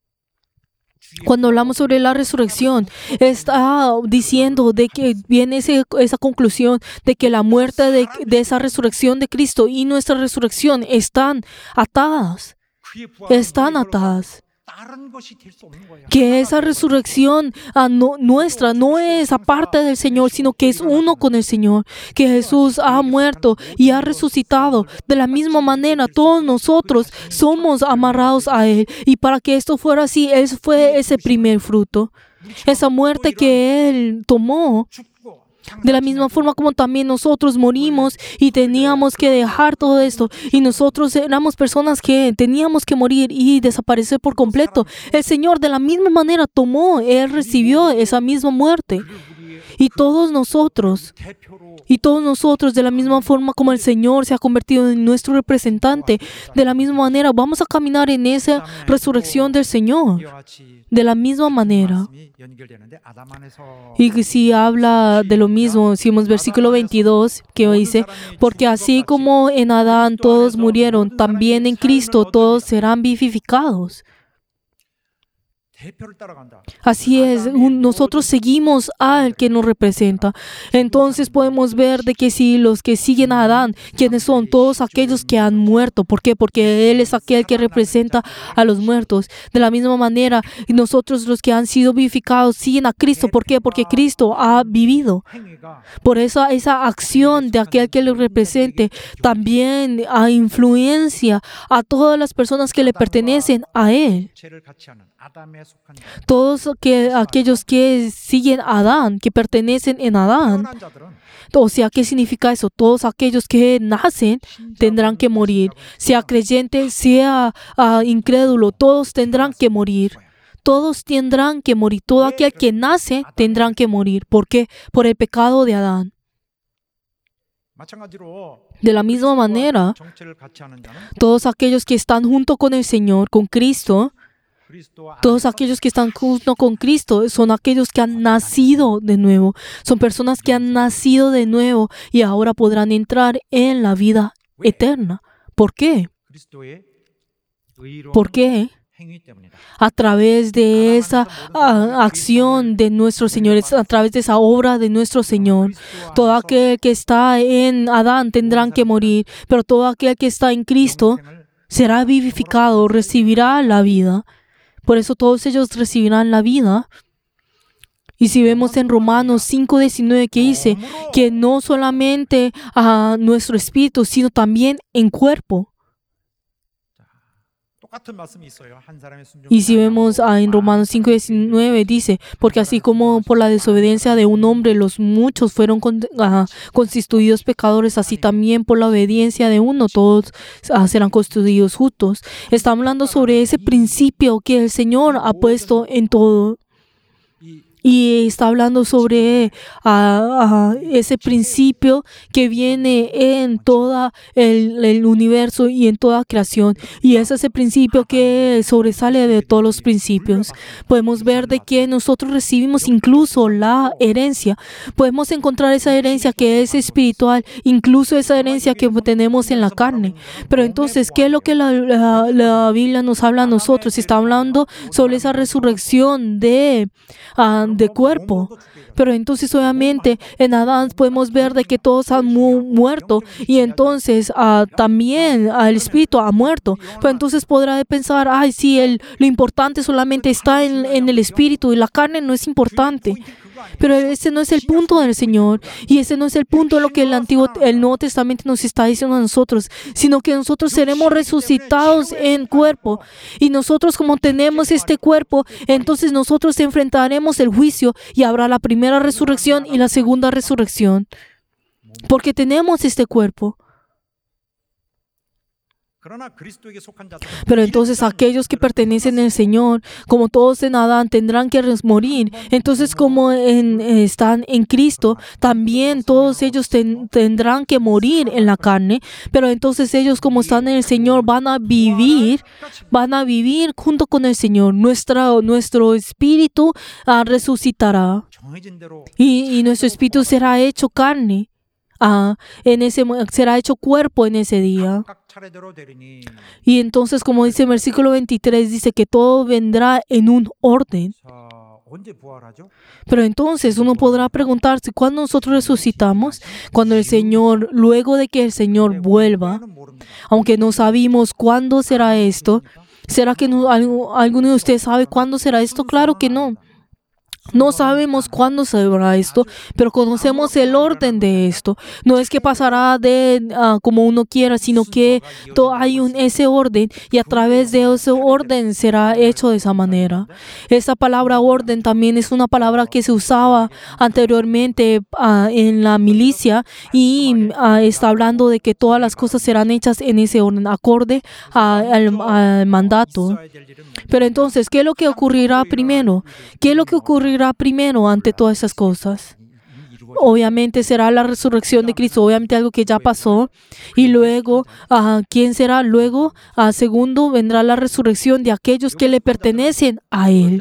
Cuando hablamos sobre la resurrección, está diciendo de que viene ese, esa conclusión de que la muerte de, de esa resurrección de Cristo y nuestra resurrección están atadas. Están atadas. Que esa resurrección uh, no, nuestra no es aparte del Señor, sino que es uno con el Señor. Que Jesús ha muerto y ha resucitado. De la misma manera, todos nosotros somos amarrados a Él. Y para que esto fuera así, Él fue ese primer fruto. Esa muerte que Él tomó. De la misma forma como también nosotros morimos y teníamos que dejar todo esto. Y nosotros éramos personas que teníamos que morir y desaparecer por completo. El Señor de la misma manera tomó, Él recibió esa misma muerte. Y todos nosotros, y todos nosotros de la misma forma como el Señor se ha convertido en nuestro representante, de la misma manera vamos a caminar en esa resurrección del Señor. De la misma manera, 말씀이 연결되는데 아담 안에서 y que si habla de lo mismo, si vemos versículo veintidós, que dice, porque así como en Adán todos murieron, también en Cristo todos serán vivificados. 대표를 따라간다. Así es, un- nosotros seguimos al que nos representa. Entonces podemos ver de que si los que siguen a Adán, ¿quiénes son? Todos aquellos que han muerto. ¿Por qué? Porque Él es aquel que representa a los muertos. De la misma manera, y nosotros los que han sido vivificados siguen a Cristo. ¿Por qué? Porque Cristo ha vivido. 행위가 Por eso esa acción de aquel que lo represente también a influencia a todas las personas que le pertenecen a Él. 죄를 같이 하는 아담에 속한 자. Todos que, aquellos que siguen a Adán, que pertenecen en Adán. 태어난 자들은 O sea, ¿qué significa eso? Todos aquellos que nacen tendrán que morir. Sea creyente, sea ah, incrédulo, todos tendrán que morir. Todos tendrán que morir. Todo aquel que nace tendrán que morir. ¿Por qué? Por el pecado de Adán. 마찬가지로 De la misma manera, 정체를 같이 하는 자는 todos aquellos que están junto con el Señor, con Cristo, 그리스도와 todos aquellos que están junto con Cristo son aquellos que han nacido de nuevo. Son personas que han nacido de nuevo y ahora podrán entrar en la vida eterna. ¿Por qué? 그리스도의 의로운 ¿Por qué? 행위 때문이다. A través de esa ah, acción de nuestro Señor, es a través de esa obra de nuestro Señor. Todo aquel que está en Adán tendrán que morir, pero todo aquel que está en Cristo 영생을 será vivificado, recibirá la vida. Por eso todos ellos recibirán la vida. Y si vemos en Romanos cinco diecinueve que dice que no solamente a nuestro espíritu, sino también en cuerpo. 똑같은 말씀이 있어요. 한 사람의 순종이 Y si vemos ah, en Romanos cinco diecinueve dice, porque así como por la desobediencia de un hombre los muchos fueron con- ah, constituidos pecadores, así también por la obediencia de uno todos ah, serán constituidos justos. Está hablando sobre ese principio que el Señor ha puesto en todo. 이 Y está hablando sobre ah, ah, ese principio que viene en todo el, el universo y en toda creación. Y es ese principio que sobresale de todos los principios. Podemos ver de que nosotros recibimos incluso la herencia. Podemos encontrar esa herencia que es espiritual, incluso esa herencia que tenemos en la carne. Pero entonces, ¿qué es lo que la, la- la Biblia nos habla a nosotros? Está hablando sobre esa resurrección de... ah, de cuerpo. Pero entonces obviamente en Adán podemos ver de que todos han mu- muerto y entonces ah, también ah, el espíritu ha muerto. Pero entonces podrá pensar, ay, sí, el, lo importante solamente está en, en el espíritu y la carne no es importante. Pero ese no es el punto del Señor y ese no es el punto de lo que el Antiguo, el Nuevo Testamento nos está diciendo a nosotros, sino que nosotros seremos resucitados en cuerpo y nosotros como tenemos este cuerpo, entonces nosotros enfrentaremos el juicio y habrá la primera resurrección y la segunda resurrección, porque tenemos este cuerpo. 그러나 그리스도에게 속한 자들은 Pero entonces aquellos que pertenecen al Señor, como todos en Adán, tendrán que res- morir. Entonces como en- están en Cristo, también todos ellos ten- tendrán que morir en la carne. Pero entonces ellos como están en el Señor van a vivir, van a vivir junto con el Señor. Nuestra, nuestro espíritu ah, resucitará 정해진 대로 y, y nuestro espíritu será hecho carne. Ah, en ese, mo- será hecho cuerpo en ese día. 각 차례대로 되리니 Y entonces, como dice el versículo veintitrés, dice que todo vendrá en un orden. 자, 언제 부활하죠? Pero entonces uno podrá preguntarse, ¿cuándo nosotros resucitamos? Cuando el Señor, luego de que el Señor vuelva, 우리는 모릅니다. aunque no sabemos cuándo será esto. ¿Será que no- algu- alguno de ustedes sabe cuándo será esto? Claro que no. No sabemos cuándo será esto, pero conocemos el orden de esto. No es que pasará de ah, como uno quiera, sino que to- hay un ese orden y a través de ese orden será hecho de esa manera. Esa palabra orden también es una palabra que se usaba anteriormente ah, en la milicia y ah, está hablando de que todas las cosas serán hechas en ese orden, acorde a- al, al mandato. 있어야 될 일은 Pero entonces, ¿qué es lo que ocurrirá primero? ¿Qué es lo que ocurrirá primero ante todas esas cosas? Obviamente será la resurrección de Cristo, obviamente algo que ya pasó. Y luego, ah, ¿quién será? Luego, ah, segundo, vendrá la resurrección de aquellos que le pertenecen a Él. 자들이죠.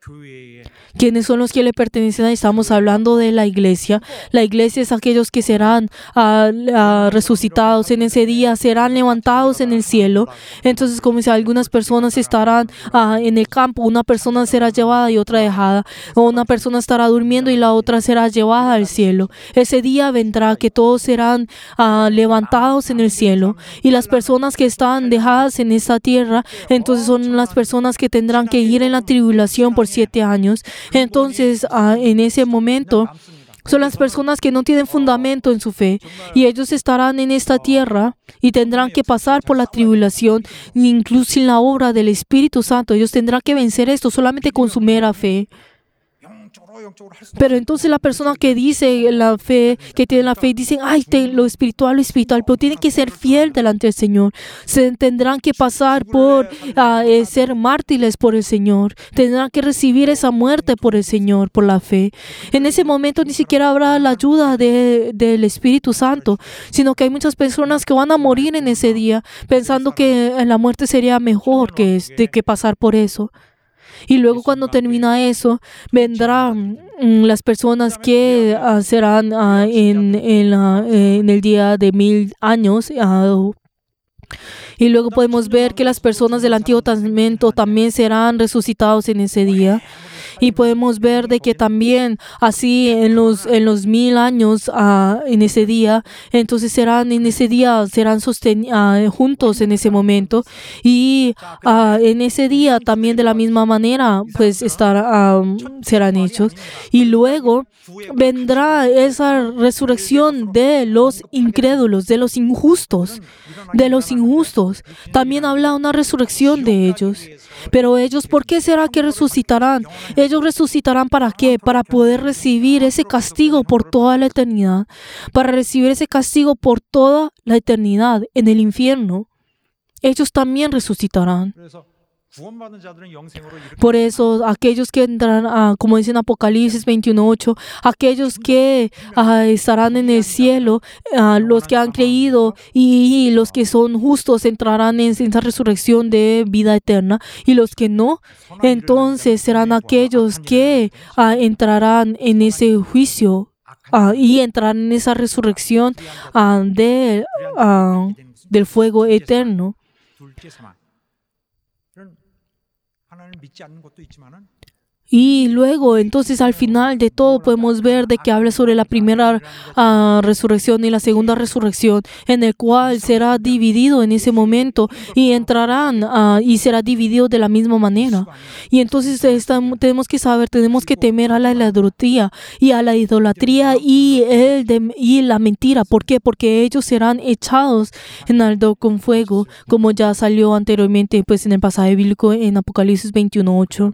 교회에 ¿Quiénes son los que le pertenecen? Estamos hablando de la iglesia. La iglesia es aquellos que serán ah, ah, resucitados en ese día, serán levantados en el cielo. Entonces, como si algunas personas estarán ah, en el campo, una persona será llevada y otra dejada. O una persona estará durmiendo y la otra será llevada al cielo. Ese día vendrá que todos serán ah, levantados en el cielo. Y las personas que están dejadas en esta tierra, entonces son las personas que tendrán que ir en la tribulación por siete años. Entonces, ah, en ese momento, son las personas que no tienen fundamento en su fe y ellos estarán en esta tierra y tendrán que pasar por la tribulación, incluso sin la obra del Espíritu Santo. Ellos tendrán que vencer esto solamente con su mera fe. 영적으로 영적으로 할 수 Pero entonces la persona que dice la fe, que tiene la fe, dicen, ay, te, lo espiritual, lo espiritual, pero tienen que ser fiel delante del Señor. Se tendrán que pasar por uh, eh, ser mártires por el Señor. Tendrán que recibir esa muerte por el Señor, por la fe. En ese momento ni siquiera habrá la ayuda de, del Espíritu Santo, sino que hay muchas personas que van a morir en ese día pensando que la muerte sería mejor que, de que pasar por eso. Y luego cuando termina eso, vendrán mm, las personas que uh, serán uh, en, en, uh, en el día de mil años. Uh, y luego podemos ver que las personas del Antiguo Testamento también serán resucitados en ese día. Y podemos ver de que también así en los, en los mil años uh, en ese día, entonces serán en ese día, serán sosten uh, juntos en ese momento. Y uh, en ese día también de la misma manera pues estar, uh, serán hechos. Y luego vendrá esa resurrección de los incrédulos, de los injustos, de los injustos. También habla una resurrección de ellos. Pero ellos, ¿por qué será que resucitarán? Ellos resucitarán ¿para qué? Para poder recibir ese castigo por toda la eternidad. Para recibir ese castigo por toda la eternidad en el infierno. Ellos también resucitarán. 구원받은 자들은 영생으로 이렇게 Por eso, aquellos que entrarán, a, como dice en Apocalipsis veintiuno ocho, aquellos que a, estarán en el cielo, a, los que han creído y, y los que son justos entrarán en esa resurrección de vida eterna. Y los que no, entonces serán aquellos que a, entrarán en ese juicio a, y entrarán en esa resurrección a, de, a, del fuego eterno. 둘째 사망. 그런 하나님을 믿지 않는 것도 있지만은 Y luego, entonces, al final de todo, podemos ver de que habla sobre la primera uh, resurrección y la segunda resurrección, en el cual será dividido en ese momento y entrarán uh, y será dividido de la misma manera. Y entonces esta, tenemos que saber, tenemos que temer a la idolatría y a la idolatría y, el de, y la mentira. ¿Por qué? Porque ellos serán echados en aldo con fuego, como ya salió anteriormente pues, en el pasaje bíblico en Apocalipsis veintiuno ocho.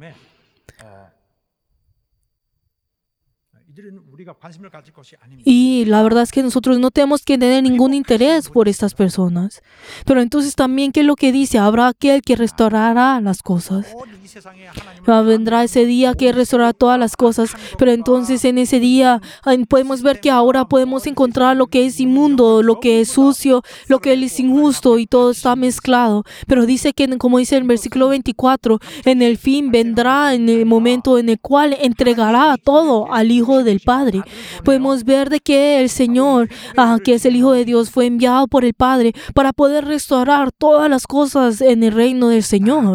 Y la verdad es que nosotros no tenemos que tener ningún interés por estas personas. Pero entonces también, ¿qué es lo que dice? Habrá aquel que restaurará las cosas. Vendrá ese día que restaurará todas las cosas. Pero entonces en ese día podemos ver que ahora podemos encontrar lo que es inmundo, lo que es sucio, lo que es injusto y todo está mezclado. Pero dice que, como dice en el versículo veinticuatro, en el fin vendrá en el momento en el cual entregará todo al Hijo del Padre. Podemos ver de que el Señor, ah, que es el Hijo de Dios, fue enviado por el Padre para poder restaurar todas las cosas en el reino del Señor.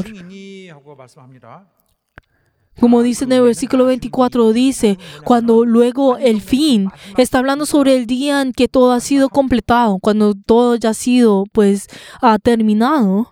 Como dice en el versículo veinticuatro, dice, cuando luego el fin, está hablando sobre el día en que todo ha sido completado, cuando todo ya ha sido, pues, ha terminado.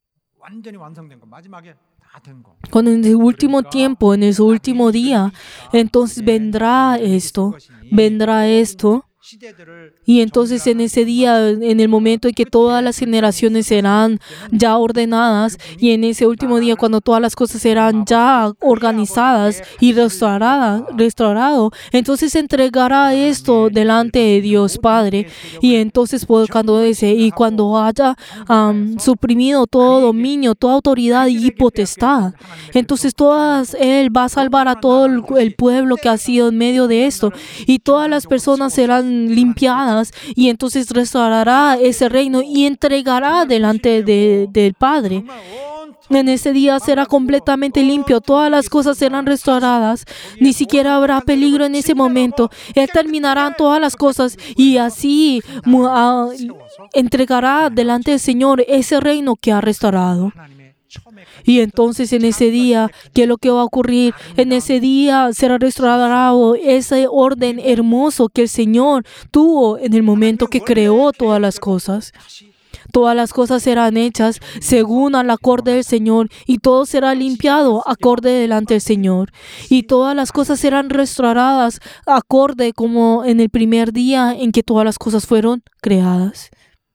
Cuando en el último tiempo, en el último día, entonces vendrá esto, vendrá esto. Y entonces en ese día, en el momento en que todas las generaciones serán ya ordenadas y en ese último día cuando todas las cosas serán ya organizadas y restauradas, restaurado, entonces se entregará esto delante de Dios Padre. Y entonces cuando dice, y cuando haya um, suprimido todo dominio, toda autoridad y potestad, entonces todas, Él va a salvar a todo el, el pueblo que ha sido en medio de esto y todas las personas serán limpiadas y entonces restaurará ese reino y entregará delante de, del Padre. En ese día será completamente limpio, todas las cosas serán restauradas, ni siquiera habrá peligro en ese momento. Él terminará todas las cosas y así mu- ah, entregará delante del Señor ese reino que ha restaurado. Y entonces en ese día, ¿qué es lo que va a ocurrir? En ese día será restaurado ese orden hermoso que el Señor tuvo en el momento que creó todas las cosas. Todas las cosas serán hechas según al acorde del Señor y todo será limpiado acorde delante del Señor. Y todas las cosas serán restauradas acorde como en el primer día en que todas las cosas fueron creadas.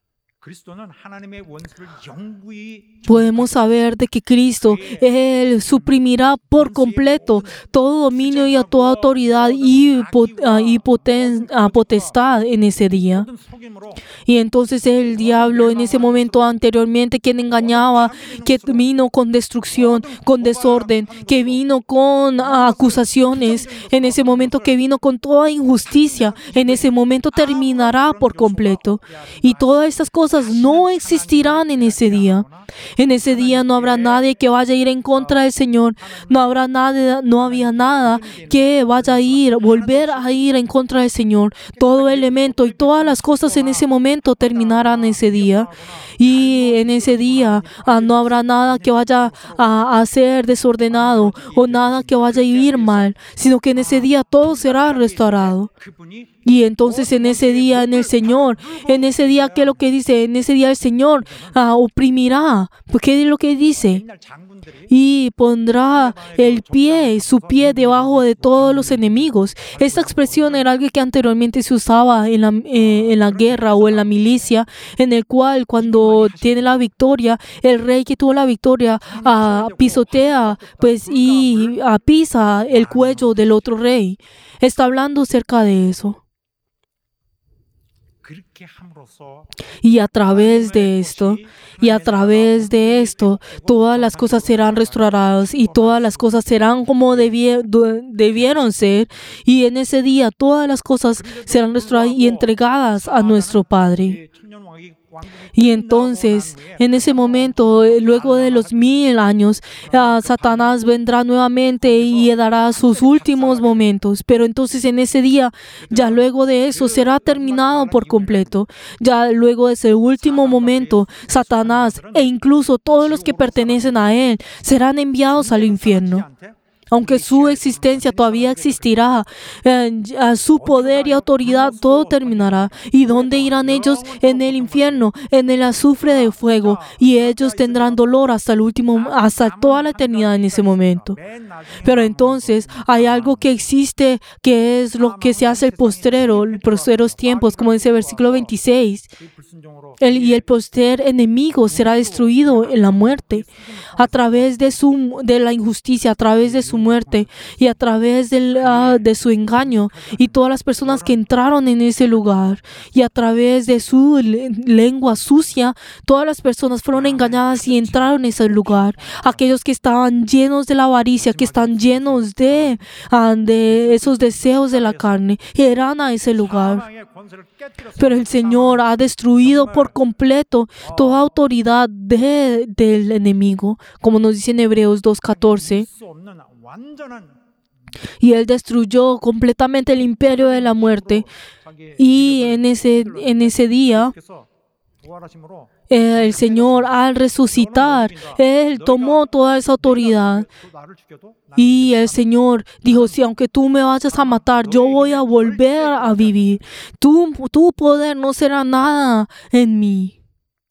Podemos saber de que Cristo, Él suprimirá por completo todo dominio y a toda autoridad y, y poten, potestad en ese día. Y entonces el diablo en ese momento anteriormente, quien engañaba, que vino con destrucción, con desorden, que vino con acusaciones, en ese momento que vino con toda injusticia, en ese momento terminará por completo. Y todas estas cosas no existirán en ese día. En ese día no habrá nadie que vaya a ir en contra del Señor. No habrá nada, no había nada que vaya a ir, volver a ir en contra del Señor. Todo elemento y todas las cosas en ese momento terminarán ese día. Y en ese día ah, no habrá nada que vaya a, a ser desordenado o nada que vaya a ir mal, sino que en ese día todo será restaurado. Y entonces en ese día, en el Señor, en ese día, ¿qué es lo que dice? En ese día el Señor ah, oprimirá. ¿Qué es lo que dice? Y pondrá el pie, su pie debajo de todos los enemigos. Esta expresión era algo que anteriormente se usaba en la, eh, en la guerra o en la milicia, en el cual cuando tiene la victoria, el rey que tuvo la victoria ah, pisotea pues, y ah, pisa el cuello del otro rey. Está hablando acerca de eso. Y a través de esto, y a través de esto, todas las cosas serán restauradas y todas las cosas serán como debier, debieron ser. Y en ese día todas las cosas serán restauradas y entregadas a nuestro Padre. Y entonces, en ese momento, luego de los mil años, uh, Satanás vendrá nuevamente y dará sus últimos momentos. Pero entonces en ese día, ya luego de eso, será terminado por completo. Ya luego de ese último momento, Satanás e incluso todos los que pertenecen a él serán enviados al infierno. Aunque su existencia todavía existirá, eh, su poder y autoridad todo terminará. ¿Y dónde irán ellos? En el infierno, en el azufre de fuego. Y ellos tendrán dolor hasta el último, hasta toda la eternidad en ese momento. Pero entonces hay algo que existe que es lo que se hace el postrero, los postreros tiempos, como dice el versículo veintiséis. El, y el postrer enemigo será destruido en la muerte a través de, su, de la injusticia, a través de su muerte y a través del, uh, de su engaño y todas las personas que entraron en ese lugar y a través de su le- lengua sucia, todas las personas fueron engañadas y entraron en ese lugar. Aquellos que estaban llenos de la avaricia, que están llenos de, uh, de esos deseos de la carne, irán a ese lugar. Pero el Señor ha destruido por completo toda autoridad de, del enemigo, como nos dice en Hebreos dos catorce. Y Él destruyó completamente el imperio de la muerte. Y en ese, en ese día, el Señor al resucitar, Él tomó toda esa autoridad. Y el Señor dijo, si aunque tú me vayas a matar, yo voy a volver a vivir. Tu, tu poder no será nada en mí.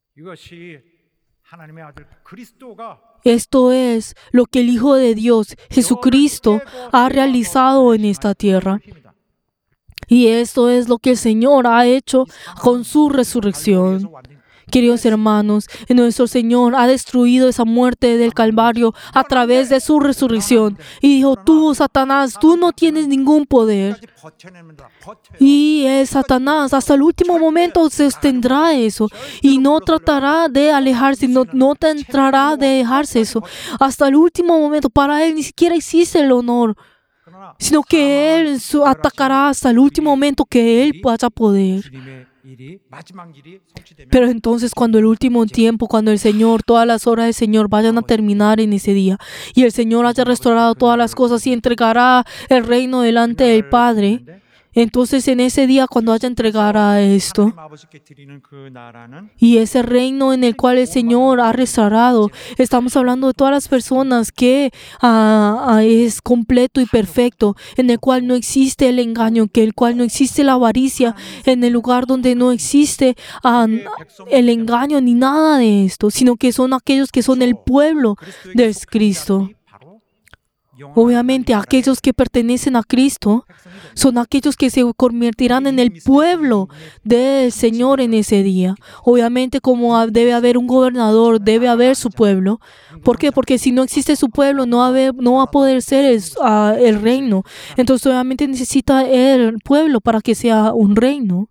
Esto es lo que el Hijo de Dios, Jesucristo, ha realizado en esta tierra. Y esto es lo que el Señor ha hecho con su resurrección. Queridos hermanos, nuestro Señor ha destruido esa muerte del Calvario a través de su resurrección. Y dijo, tú, Satanás, tú no tienes ningún poder. Y el Satanás hasta el último momento sostendrá eso y no tratará de alejarse, no, no tratará de dejarse eso. Hasta el último momento, para él ni siquiera existe el honor, sino que él atacará hasta el último momento que él vaya a poder. 일이 마지막 일이 성취되면 Pero entonces cuando el último tiempo, cuando el Señor, todas las horas del Señor vayan a terminar en ese día y el Señor haya restaurado todas las cosas y entregará el reino delante del Padre, entonces en ese día cuando haya entregará esto 하나님 아버지께 드리는 그 나라는 y ese reino en el cual el Señor ha restaurado, estamos hablando de todas las personas que ah, ah, es completo y perfecto, en el cual no existe el engaño, que el cual no existe la avaricia, en el lugar donde no existe ah, el engaño ni nada de esto, sino que son aquellos que son el pueblo de Cristo. Obviamente aquellos que pertenecen a Cristo son aquellos que se convertirán en el pueblo del Señor en ese día. Obviamente como debe haber un gobernador, debe haber su pueblo. ¿Por qué? Porque si no existe su pueblo, no va a, haber, no va a poder ser el, uh, el reino. Entonces obviamente necesita el pueblo para que sea un reino.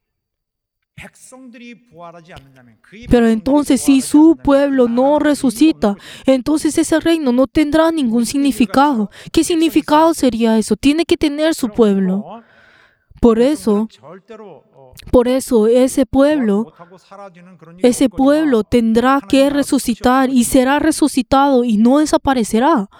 Pero entonces si su pueblo no resucita, entonces ese reino no tendrá ningún significado. ¿Qué significado sería eso? Tiene que tener su pueblo. Por eso, por eso ese pueblo, ese pueblo tendrá que resucitar y será resucitado y no desaparecerá.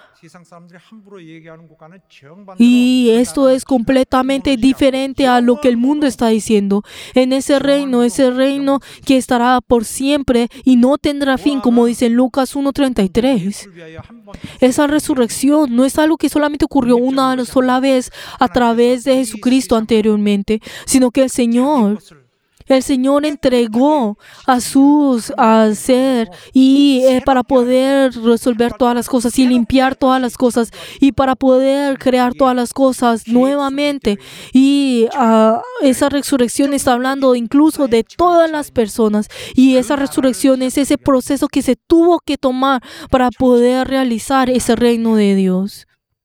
Y esto es completamente diferente a lo que el mundo está diciendo. En ese reino, ese reino que estará por siempre y no tendrá fin, como dice en Lucas uno treinta y tres. Esa resurrección no es algo que solamente ocurrió una sola vez a través de Jesucristo anteriormente, sino que el Señor El Señor entregó a sus a ser y eh, para poder resolver todas las cosas y limpiar todas las cosas y para poder crear todas las cosas nuevamente. Y uh, esa resurrección está hablando incluso de todas las personas. Y esa resurrección es ese proceso que se tuvo que tomar para poder realizar ese reino de Dios.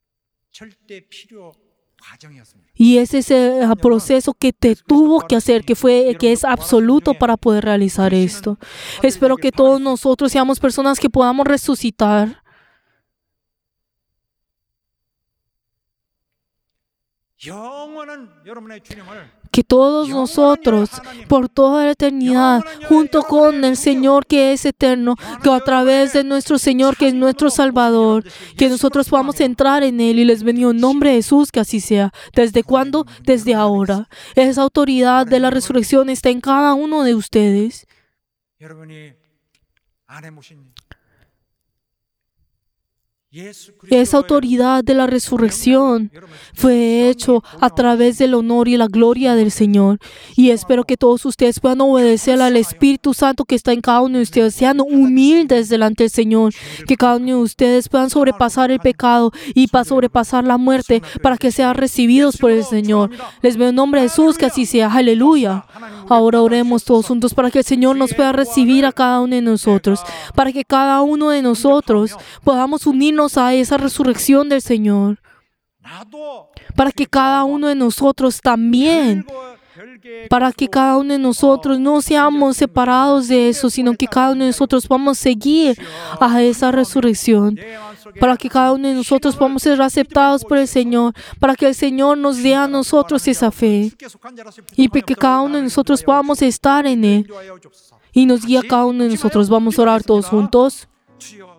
Y es ese proceso que te tuvo que hacer, que fue, que es absoluto para poder realizar esto. Espero que todos nosotros seamos personas que podamos resucitar. Que todos nosotros, por toda la eternidad, junto con el Señor que es eterno, que a través de nuestro Señor que es nuestro Salvador, que nosotros podamos entrar en Él y les bendigo en nombre de Jesús, que así sea. ¿Desde cuándo? Desde ahora. Esa autoridad de la resurrección está en cada uno de ustedes. Esa autoridad de la resurrección fue hecho a través del honor y la gloria del Señor. Y espero que todos ustedes puedan obedecer al Espíritu Santo que está en cada uno de ustedes. Sean humildes delante del Señor. Que cada uno de ustedes puedan sobrepasar el pecado y para sobrepasar la muerte para que sean recibidos por el Señor. Les veo en nombre de Jesús, que así sea. Aleluya. Ahora oremos todos juntos para que el Señor nos pueda recibir a cada uno de nosotros. Para que cada uno de nosotros podamos unirnos a esa resurrección del Señor, para que cada uno de nosotros también, para que cada uno de nosotros no seamos separados de eso, sino que cada uno de nosotros vamos a seguir a esa resurrección, para que cada uno de nosotros podamos ser aceptados por el Señor, para que el Señor nos dé a nosotros esa fe y para que cada uno de nosotros podamos estar en Él y nos guíe a cada uno de nosotros. Vamos a orar todos juntos.